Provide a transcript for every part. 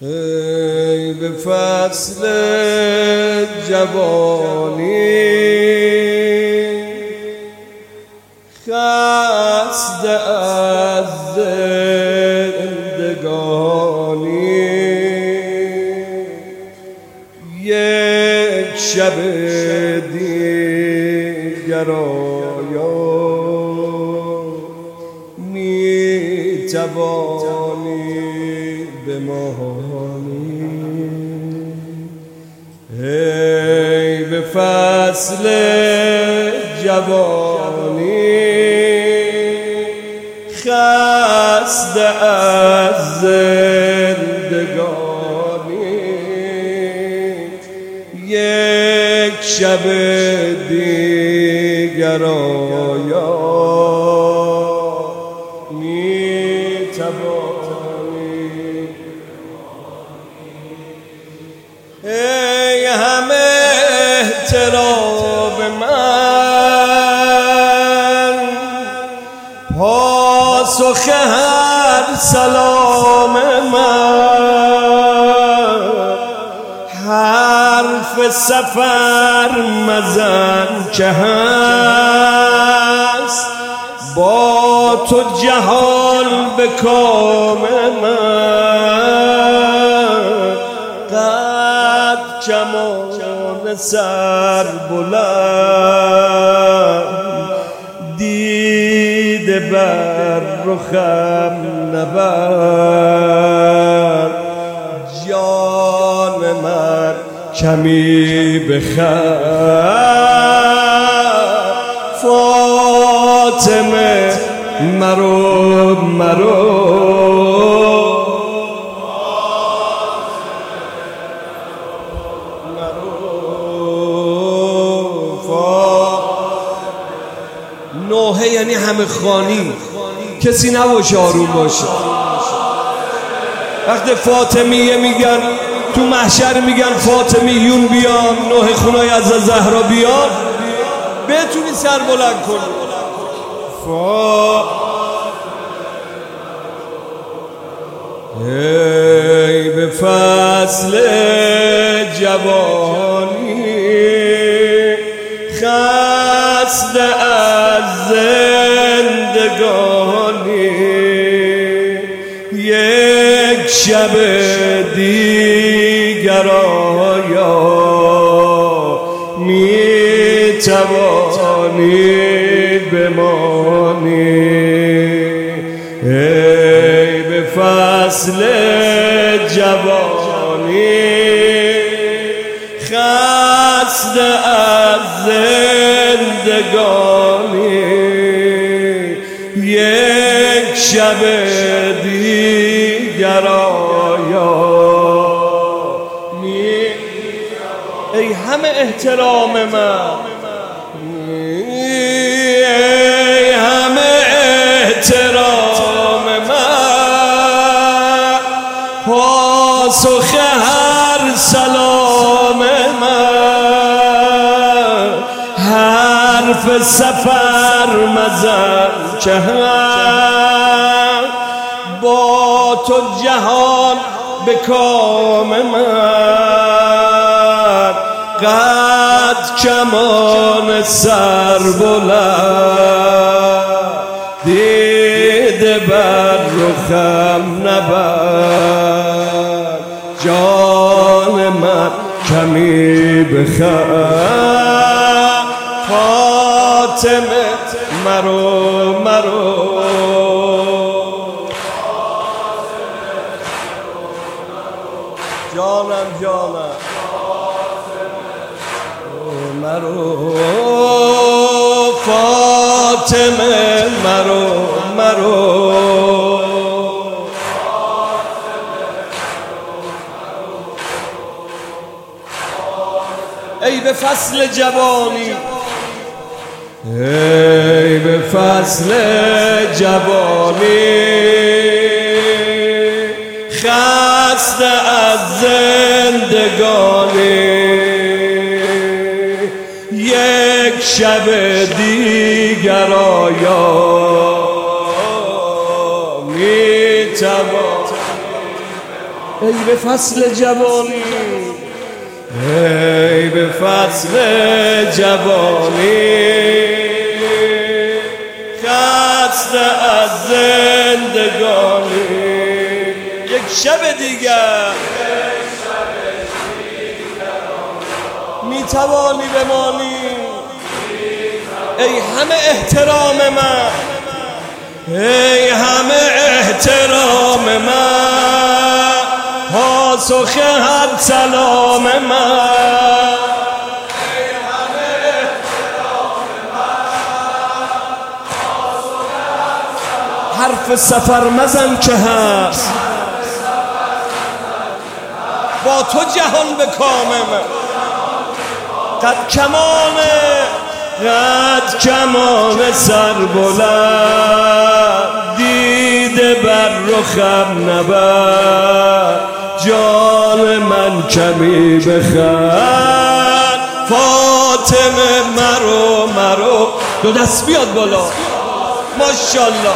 ای به فصل جوانی خسته از زندگانی، یک شب دیگر آیا می توانی بمانی. ای به فصل جوانی خسته از زندگانی، یک شب دیگر آیا می توانی. ای همه احترام من، پاسخ هر سلام من، حرف سفر مزن که هست با تو جهان به کام من. قد کمان سر بلند، دیده بر رخم نبر، جان من کمی بخند. فاطمه مرو نوحه یعنی همه خانی، کسی نباشه آروم باشه. وقتی فاطمیه میگن تو محشر، میگن فاطمیون بیان، نوحه خونای از زهرا بیان، بتونی سر بلند کنی. ای به فصل جوانی خسته از زندگانی، یک شب دیگر آیا می توانی بمانی. ای به فصل جوانی خسته از زندگانی، یک شب دیگر آیا می. ای همه احترام من، ای همه احترام من، پاسخ هر سلام من، حرف سفر مزن که هم با تو جهان به کام من. قد کمان سر بلند، دیده بر رخم نبر، جان من کمی بخند. فاطمه مرو جانم مرو فاطمه مرو ای به فصل جوانی، ای به فصل جوانی خسته از زندگانی، یک شب دیگر آیا میتوان ای به فصل جوانی، ای به فصل جوانی، خسته از زندگانی. یک شب دیگر میتوانی بمانی، ای همه احترام من، ای همه احترام من، پاسخ هر سلام من، ای همه احترام من، پاسخ هر سلام. حرف سفر مزن که هست، با تو جهان به کام من. قد کمان سر بلند، دیده بر رخم نبر، جان من کمی بخند. فاطمه مرو دو دست بیاد بالا، ماشاءالله.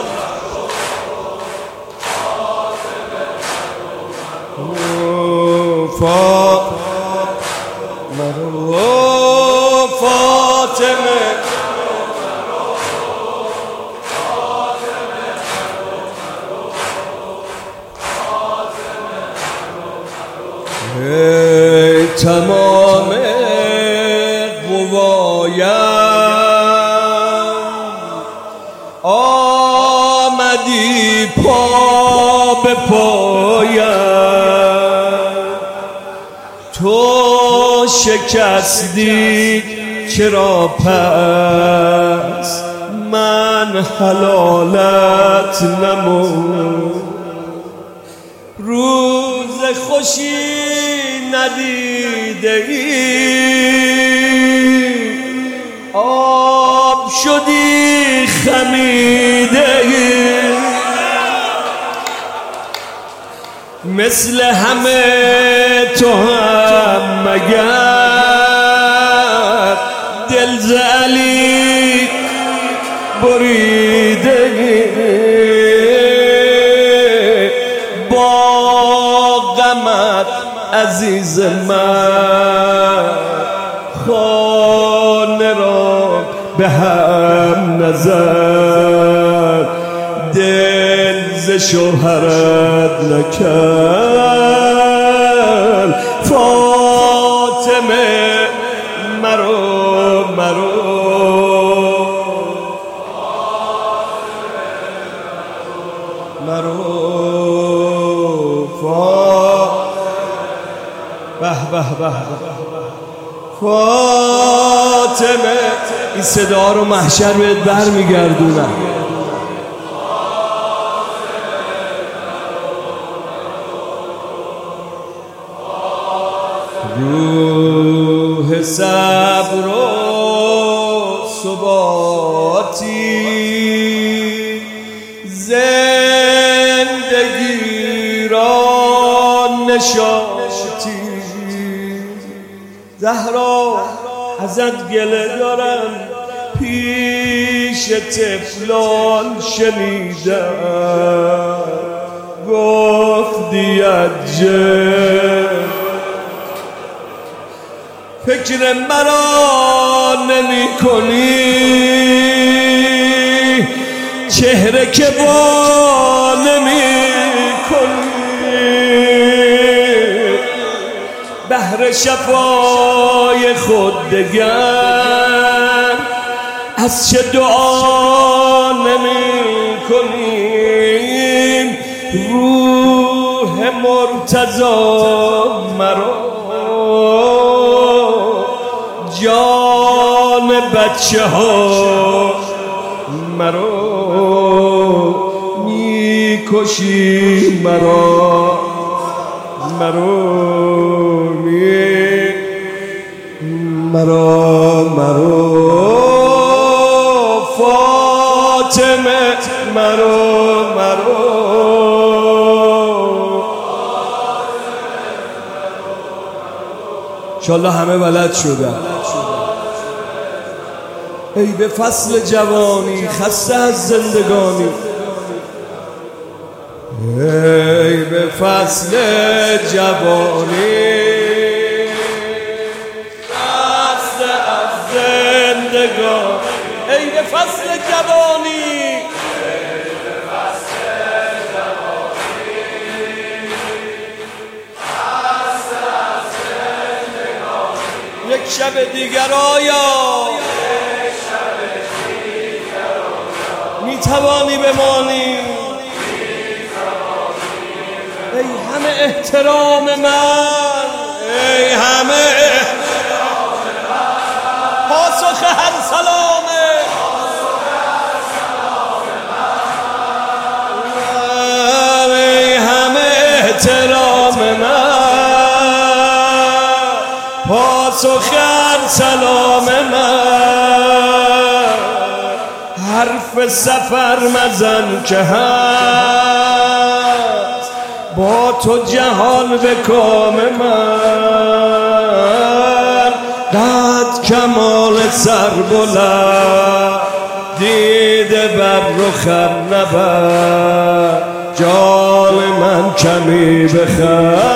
فاطمه ای تمام قوایم، آمدی پا به پایم، تو شکستی چرا پس من حلالت نمود. روز خوشی ندیده ای، آب شدی خمیده ای، مثل همه تو هم مگر دل ز علی بریده ای. با غمت عزیز من خانه را به هم نزد، دل ز شوهرت نکرد. فاطمه مرو به فاطمه. این صدا رو محشر بهت برمیگردونم. روح صبر و ثباتی، زندگی را نشاطی. زهرا ازت گله دارم، پیش طفلان شنیدم، گفتی عجب فکر مرا نمی کنی، چهره که با نمی کنی، بهر شفای خود دگر از چه دعا نمی کنی. روح مرتضی مرا، جان بچه ها مرا، میکشی مرا فاطمه مرو انشالله همه بلد شدن. ای به فصل جوانی، خسته از زندگانی، ای به فصل جوانی، فصل از زندگان، ای به فصل جوانی، یک شب دیگر آیا می توانی بمانی؟ ای همه احترام من، ای همه احترام من، پاسخ هر سلام من، ای همه احترام من، پاسخ هر سلام من. حرف سفر مزن که هست با تو جهان به کام من. قد کمال سر بلند دیده بر رخم نبر، جان من کمی بخند.